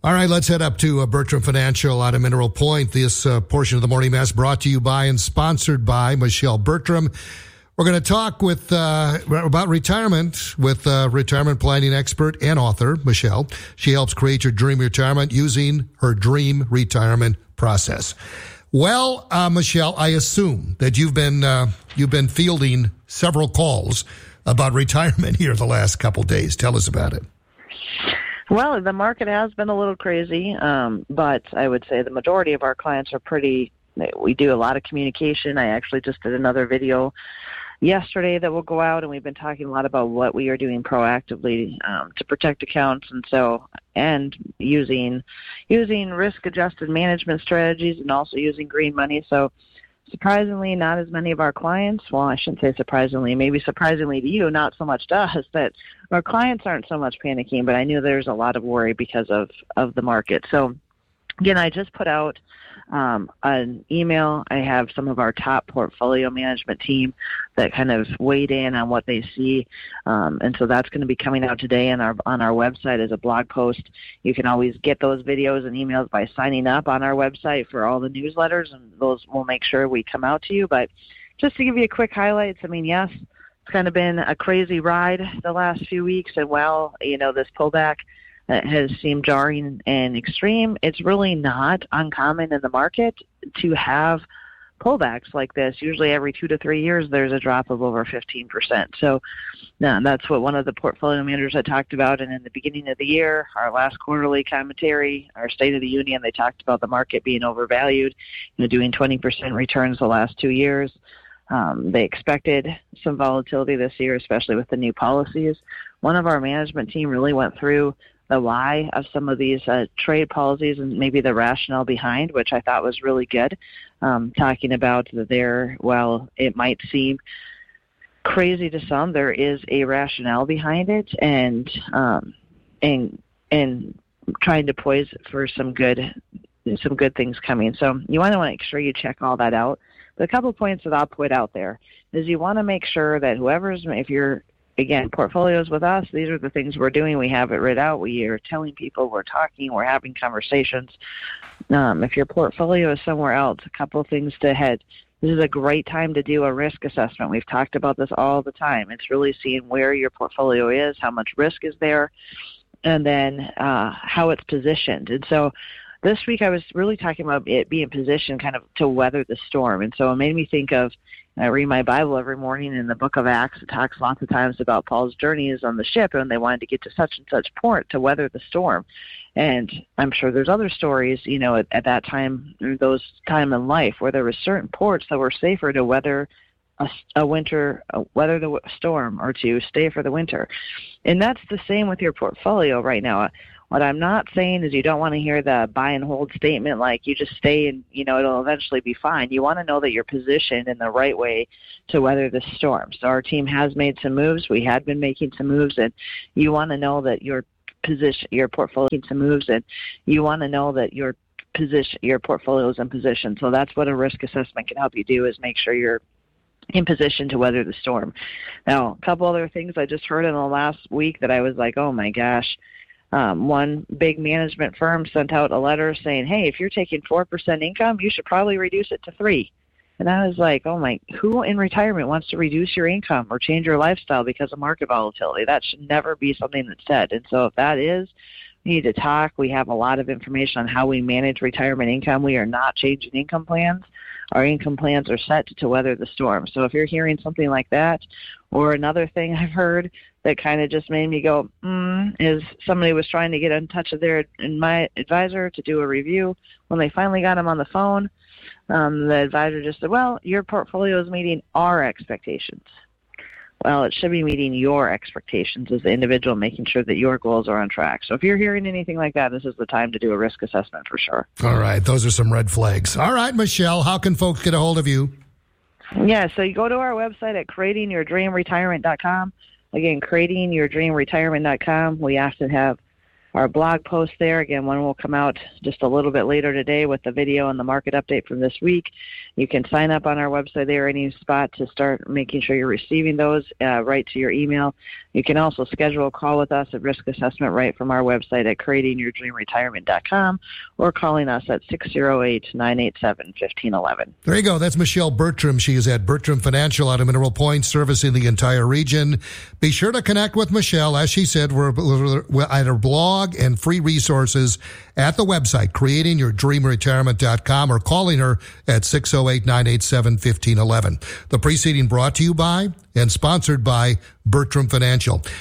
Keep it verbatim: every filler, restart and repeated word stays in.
All right, let's head up to uh, Bertram Financial out of Mineral Point. This uh, portion of the Morning Mess brought to you by and sponsored by Michelle Bertram. We're going to talk with uh, about retirement with uh, retirement planning expert and author Michelle. She helps create your dream retirement using her dream retirement process. Well, uh, Michelle, I assume that you've been uh, you've been fielding several calls about retirement here the last couple days. Tell us about it. Well, the market has been a little crazy, um, but I would say the majority of our clients are pretty. We do a lot of communication. I actually just did another video yesterday that will go out, and we've been talking a lot about what we are doing proactively um, to protect accounts, and so and using using risk-adjusted management strategies, and also using green money. So surprisingly, not as many of our clients, well, I shouldn't say surprisingly, maybe surprisingly to you, not so much to us, that our clients aren't so much panicking, but I knew there's a lot of worry because of, of the market. So again, I just put out um, an email. I have some of our top portfolio management team that kind of weighed in on what they see, um, and so that's going to be coming out today on our on our website as a blog post. You can always get those videos and emails by signing up on our website for all the newsletters, and those will make sure we come out to you. But just to give you a quick highlights, I mean, yes, it's kind of been a crazy ride the last few weeks, and while you know this pullback that has seemed jarring and extreme, it's really not uncommon in the market to have pullbacks like this. Usually every two to three years, there's a drop of over fifteen percent. So no, that's what one of the portfolio managers I talked about. And in the beginning of the year, our last quarterly commentary, our State of the Union, they talked about the market being overvalued, you know, doing twenty percent returns the last two years. Um, they expected some volatility this year, especially with the new policies. One of our management team really went through the why of some of these uh, trade policies and maybe the rationale behind, which I thought was really good, um, talking about that there, well, it might seem crazy to some, there is a rationale behind it, and um, and and trying to poise for some good some good things coming. So you want to make sure you check all that out. But a couple of points that I'll put out there is you want to make sure that whoever's, if you're again, portfolios with us, these are the things we're doing. We have it written out. We are telling people, we're talking, we're having conversations. Um, if your portfolio is somewhere else, a couple of things to head. This is a great time to do a risk assessment. We've talked about this all the time. It's really seeing where your portfolio is, how much risk is there, and then uh, how it's positioned. And so this week I was really talking about it being positioned kind of to weather the storm. And so it made me think of, I read my Bible every morning in the book of Acts. It talks lots of times about Paul's journeys on the ship, and they wanted to get to such and such port to weather the storm. And I'm sure there's other stories, you know, at, at that time, those time in life, where there were certain ports that were safer to weather a, a winter, uh, weather the storm, or to stay for the winter. And that's the same with your portfolio right now. What I'm not saying is you don't want to hear the buy and hold statement like you just stay and, you know, it'll eventually be fine. You want to know that you're positioned in the right way to weather the storm. So our team has made some moves. We had been making some moves, and you want to know that your position, your portfolio making some moves, and you want to know that your position, your portfolio is in position. So that's what a risk assessment can help you do, is make sure you're in position to weather the storm. Now, a couple other things I just heard in the last week that I was like, oh my gosh. Um, one big management firm sent out a letter saying, hey, if you're taking four percent income, you should probably reduce it to three. And I was like, oh my, who in retirement wants to reduce your income or change your lifestyle because of market volatility? That should never be something that's said. And so if that is, we need to talk. We have a lot of information on how we manage retirement income. We are not changing income plans. Our income plans are set to weather the storm. So if you're hearing something like that, or another thing I've heard that kind of just made me go, mm, is somebody was trying to get in touch with their and my advisor to do a review. When they finally got him on the phone, um, the advisor just said, well, your portfolio is meeting our expectations. Well, it should be meeting your expectations as the individual, making sure that your goals are on track. So if you're hearing anything like that, this is the time to do a risk assessment for sure. All right. Those are some red flags. All right, Michelle, how can folks get a hold of you? Yeah, so you go to our website at creating your dream retirement dot com. Again, creating your dream retirement dot com. We often have our blog post there. Again, one will come out just a little bit later today with the video and the market update from this week. You can sign up on our website there, any spot, to start making sure you're receiving those uh, right to your email. You can also schedule a call with us at Risk Assessment right from our website at creating your dream retirement dot com or calling us at six oh eight, nine eight seven, one five one one. There you go. That's Michelle Bertram. She is at Bertram Financial out of Mineral Point, servicing the entire region. Be sure to connect with Michelle. As she said, we're, we're at her blog and free resources at the website, creating your dream retirement dot com, or calling her at six oh eight, nine eight seven, one five one one. The preceding brought to you by and sponsored by Bertram Financial.